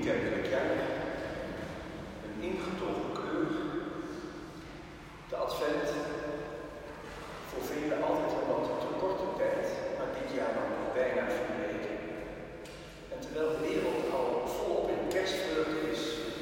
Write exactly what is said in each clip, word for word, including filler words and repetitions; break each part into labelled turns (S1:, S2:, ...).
S1: kerkelijk jaar, een ingetogen kleur, de advent, voor velen altijd een wat te korte tijd, maar dit jaar dan nog bijna vier weken. En terwijl de wereld al volop in kerstvreugde is,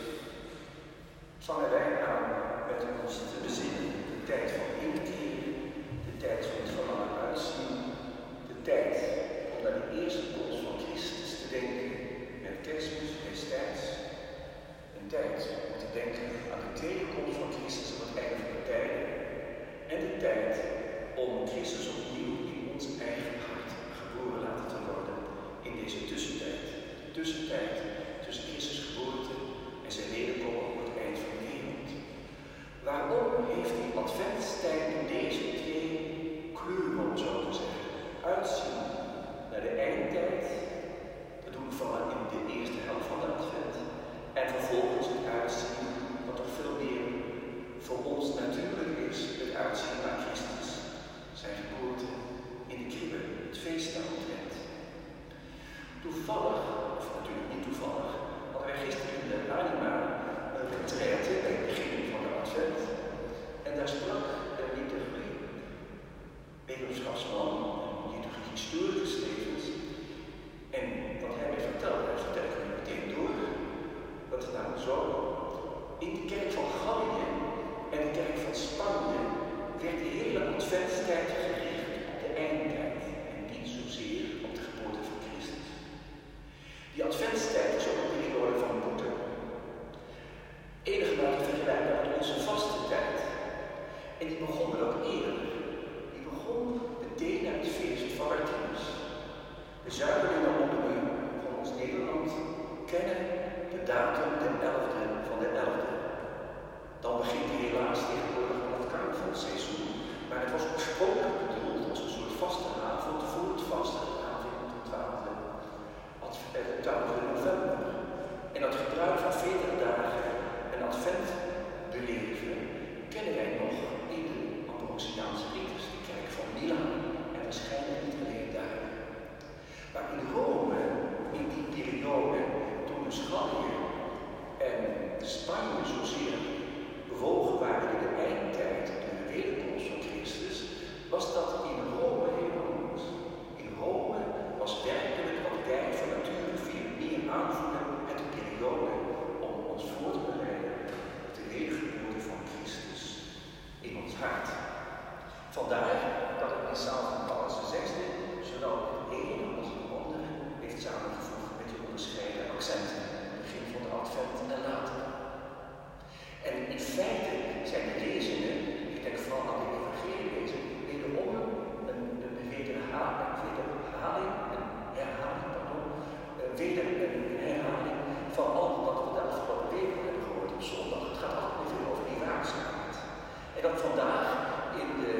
S1: vangen wij aan met ons te bezinnen de tijd van inkeer, de tijd van het verlangen uitzien, de tijd om naar de eerste komst van Christus te denken met kerstmis destijds, een tijd om te denken aan de tweede komst van Christus op het einde van de tijden en de tijd om Christus opnieuw in ons eigen hart geboren laten te worden in deze tussentijd. De tussentijd tussen Christus geboorte en zijn wederkomen op het eind van de wereld. Waarom heeft die adventstijd deze twee kleuren, om zo te zeggen, uitzien naar de eindtijd? Dat doen we vooral in de eerste helft van de advent. En vervolgens het uitzien, wat toch veel meer voor ons natuurlijk is, het uitzien naar Christus, zijn geboorte in de kribbe, het feestdagadvent. Toevallig, of natuurlijk niet toevallig, hadden wij gisteren in de Anima een retraite bij het begin van de advent. En daar sprak de liturgie, wetenschapsman, liturgie-historicus tevens. En wat hij mij vertelde, hij vertelde me meteen door, dat het nou zo, in de kerk van Gallië en de kerk van Spanje werd de hele adventstijd gericht op de eindtijd en niet zozeer op de geboorte van Christus. Die adventstijd is ook een periode van boete. Enigmatig vergelijkbaar met onze vaste tijd. En die begon er ook eerder. Die begon meteen na het feest van Martinus. De zuivelingen onder u van ons Nederland kennen de datum de elfde van de elfde. Dan begint helaas tegenwoordig al het carnavalseizoen, maar het was oorspronkelijk bedoeld als een soort vaste avond voor het vaste avond op de twaalfde november. En dat gebruik van veertig dagen een advent beleven kennen wij nog in de Ambrosiaanse rites, de kerk van Milaan, en waarschijnlijk niet alleen daar. Maar in Rome, in die periode, toen dus Gallië en Spanje zozeer bewogen waren in de eindtijd, in de wederkomst van Christus, was dat in Rome heel anders. In Rome was werkelijk wat wij van nature veel meer aanvoelen met de periode om ons voor te bereiden op de wedergeboorte van Christus in ons hart. Vandaar dat het messaal van Paulus de zesde zowel het ene als het andere heeft samengevoegd met die onderscheiden accenten, begin van de advent en later. En in feite zijn de lezingen, ik denk vooral aan de evangelie-lezing, wederom een, een wederhaling, wederhaling, een herhaling, pardon, weder een herhaling van al wat we de afgelopen weken hebben gehoord op zondag. Het gaat altijd weer over die waakzaamheid. En dan vandaag in de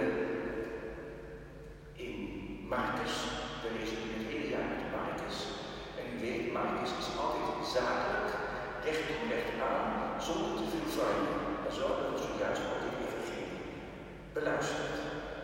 S1: in Marcus, we lezen nu het hele jaar met Marcus. En u weet, Marcus is altijd zakelijk, recht toe recht aan, zonder te veel vrije. En zo hebben we zojuist ook dit evangelie beluisterd.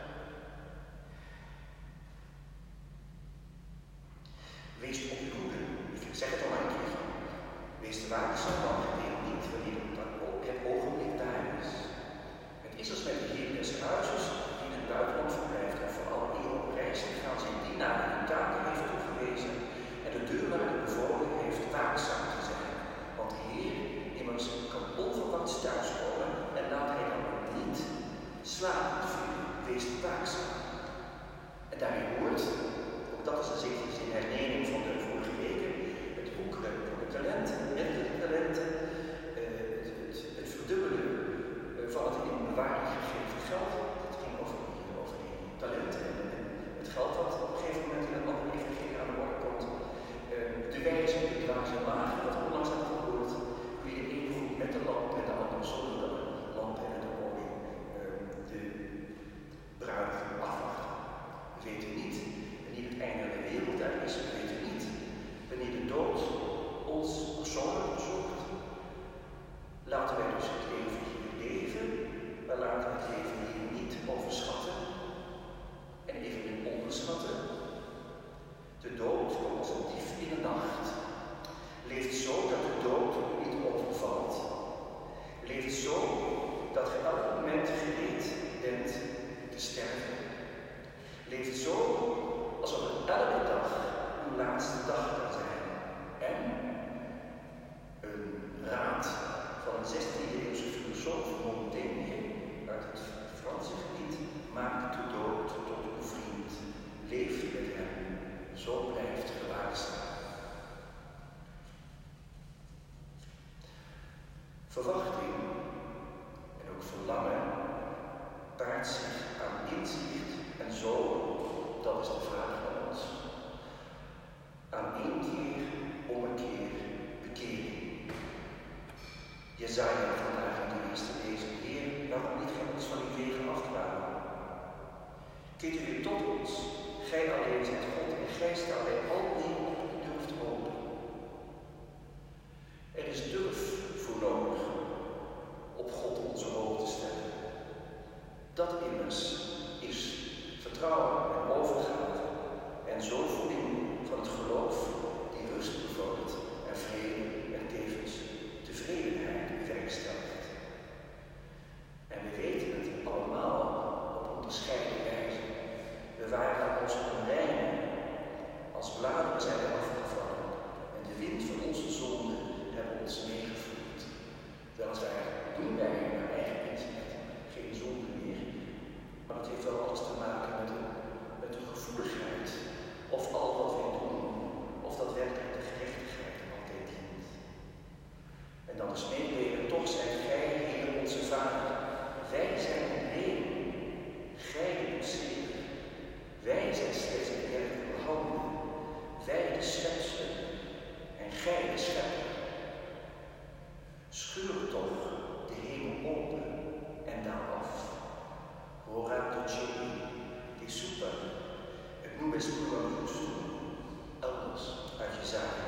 S1: Wees op uw hoede. Ik zeg het al een keer. Wees waakzaam, dan gedenk niet wanneer het ogenblik daar is. Het is als met de heer des huizes die in het buitenland verblijft en voor alle eeuw op reis gaan zijn dienaar hun taken heeft toegewezen en de deurwaarder bevolen heeft waakzaam te zijn. Want de Heer immers kan onverwachts thuiskomen en laat hij dan ook niet slapend vinden. Verwachting en ook verlangen paart zich aan inzicht en zo, dat is de vraag van ons, aan inkeer, ommekeer, bekering. Jesaja vandaag in de eerste lezing: Heer, waarom liet gij ons van die wegen afdwalen? Keert u weer tot ons, gij alleen zijt God en gij staat bij al die op u durft hopen. Er is durf voor nodig op God onze hoop te stellen. Dat immers is vertrouwen en overgave en zo voeding van het geloof die rust bevordert en vrede en tevens tevredenheid bewerkstelligt. En we weten het allemaal op onderscheidene wijze. We waren als onreinen, als bladeren zijn we afgevallen en de wind van onze zonde hebben ons meegevoerd. Weliswaar doen wij naar eigen inzicht geen zonde meer, maar het heeft wel alles te maken met de, met de gevoeligheid of al wat wij doen, of dat werkelijk de gerechtigheid altijd dient. En dan is meebeden, toch zijt gij, Heer onze Vader, wij zijn in de hemel, gij de Zeer, wij zijn slechts de werkelijke handen, wij de schepselen en gij de schepper. Scheur toch de hemel open en daal af. Horato Celi, die super, het nubes plura justum, elders uit Jesaja.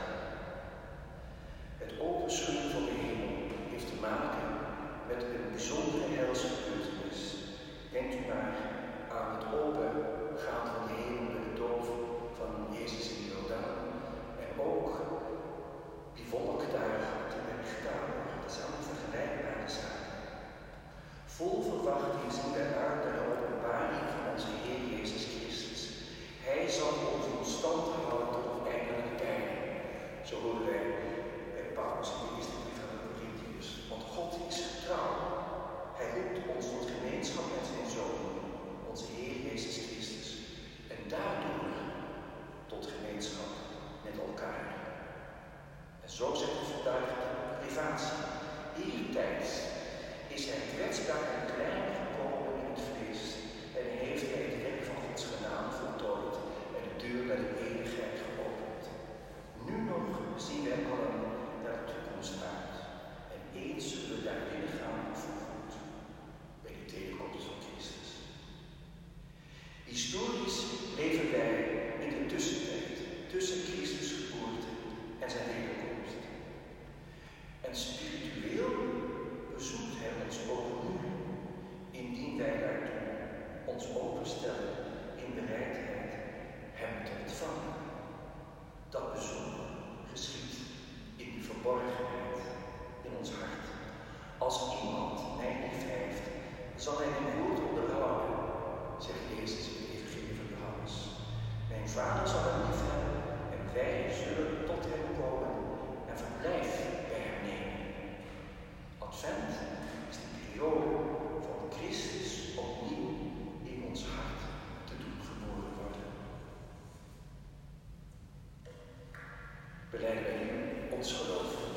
S1: Het openscheuren van de hemel heeft te maken met een bijzondere heilsgebeurtenis. Denkt u maar aan het opengaan van de hemel met de doop van Jezus in de Jordaan. En ook die wolk daar op de berg Tabor. Dat zijn allemaal vergelijkbare zaken. Vol verwachting zien wij uit naar de openbaring van onze Heer Jezus Christus. Hij zal ons in stand houden tot het eindelijke tijden. Zo horen wij bij Paulus in de eerste brief aan de Corinthiërs. Want God is getrouw. Hij roept ons tot gemeenschap met zijn Zoon, onze Heer Jezus Christus. En daardoor tot gemeenschap met elkaar. En zo zegt het vandaag de privatie. Hiertijds is hij kwetsbaar en klein gekomen in het vlees en heeft hij het werk van Gods genade voltooid en de deur naar de eeuwigheid geopend. Nu nog zien wij allen naar de toekomst uit en eens zullen we daar binnen gaan voorgoed bij de tegenkomst van Christus. Historisch leven wij in de tussentijd tussen Christus geboorte en zijn wederkomst. En spiritueel bezoekt hij ons ook nu, indien wij daartoe ons openstellen in bereidheid hem te ontvangen. Dat bezoek geschiet in de verborgenheid in ons hart. Als iemand mij lief heeft, zal hij mijn woord onderhouden, zegt Jezus in het Evangelie van Johannes. Mijn Vader zal hem lief hebben en wij zullen tot hem komen en verblijf bij hem nemen. Advent is de periode van Christus opnieuw in ons hart te doen geboren worden. Belijden wij nu ons geloof.